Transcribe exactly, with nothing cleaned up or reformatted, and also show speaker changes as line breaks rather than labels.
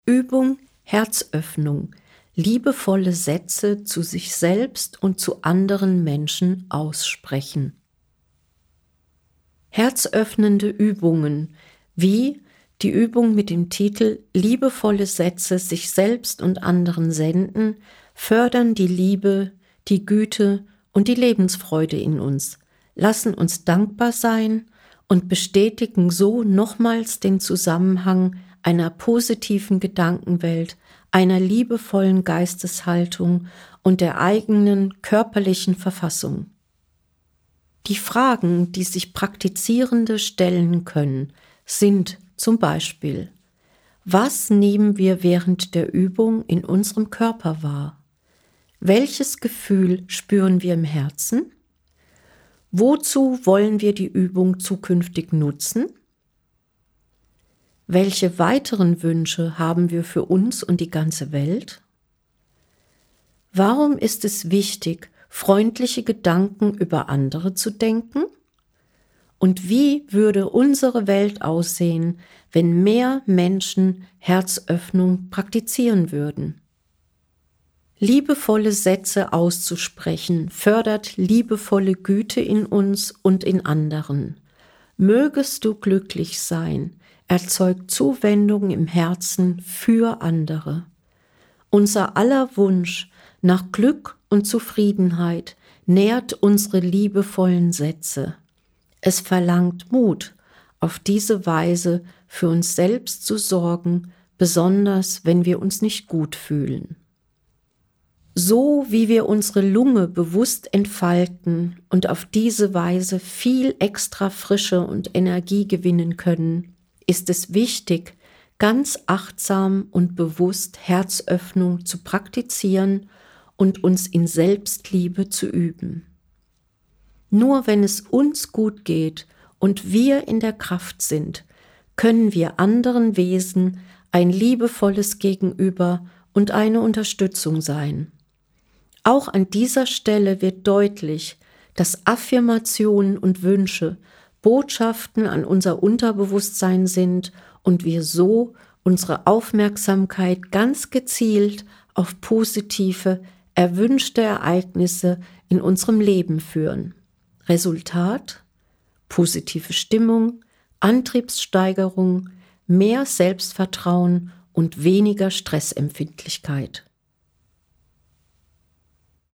Übung Herzöffnung. Liebevolle Sätze zu sich selbst und zu anderen Menschen aussprechen. Herzöffnende Übungen, wie die Übung mit dem Titel Liebevolle Sätze sich selbst und anderen senden, fördern die Liebe, die Güte und die Lebensfreude in uns, lassen uns dankbar sein und bestätigen so nochmals den Zusammenhang einer positiven Gedankenwelt, einer liebevollen Geisteshaltung und der eigenen körperlichen Verfassung. Die Fragen, die sich Praktizierende stellen können, sind zum Beispiel: Was nehmen wir während der Übung in unserem Körper wahr? Welches Gefühl spüren wir im Herzen? Wozu wollen wir die Übung zukünftig nutzen? Welche weiteren Wünsche haben wir für uns und die ganze Welt? Warum ist es wichtig, freundliche Gedanken über andere zu denken? Und wie würde unsere Welt aussehen, wenn mehr Menschen Herzöffnung praktizieren würden? Liebevolle Sätze auszusprechen fördert liebevolle Güte in uns und in anderen. Mögest du glücklich sein, erzeugt Zuwendung im Herzen für andere. Unser aller Wunsch nach Glück und Zufriedenheit nährt unsere liebevollen Sätze. Es verlangt Mut, auf diese Weise für uns selbst zu sorgen, besonders wenn wir uns nicht gut fühlen. So wie wir unsere Lunge bewusst entfalten und auf diese Weise viel extra Frische und Energie gewinnen können, ist es wichtig, ganz achtsam und bewusst Herzöffnung zu praktizieren und uns in Selbstliebe zu üben. Nur wenn es uns gut geht und wir in der Kraft sind, können wir anderen Wesen ein liebevolles Gegenüber und eine Unterstützung sein. Auch an dieser Stelle wird deutlich, dass Affirmationen und Wünsche Botschaften an unser Unterbewusstsein sind und wir so unsere Aufmerksamkeit ganz gezielt auf positive, erwünschte Ereignisse in unserem Leben führen. Resultat: positive Stimmung, Antriebssteigerung, mehr Selbstvertrauen und weniger Stressempfindlichkeit.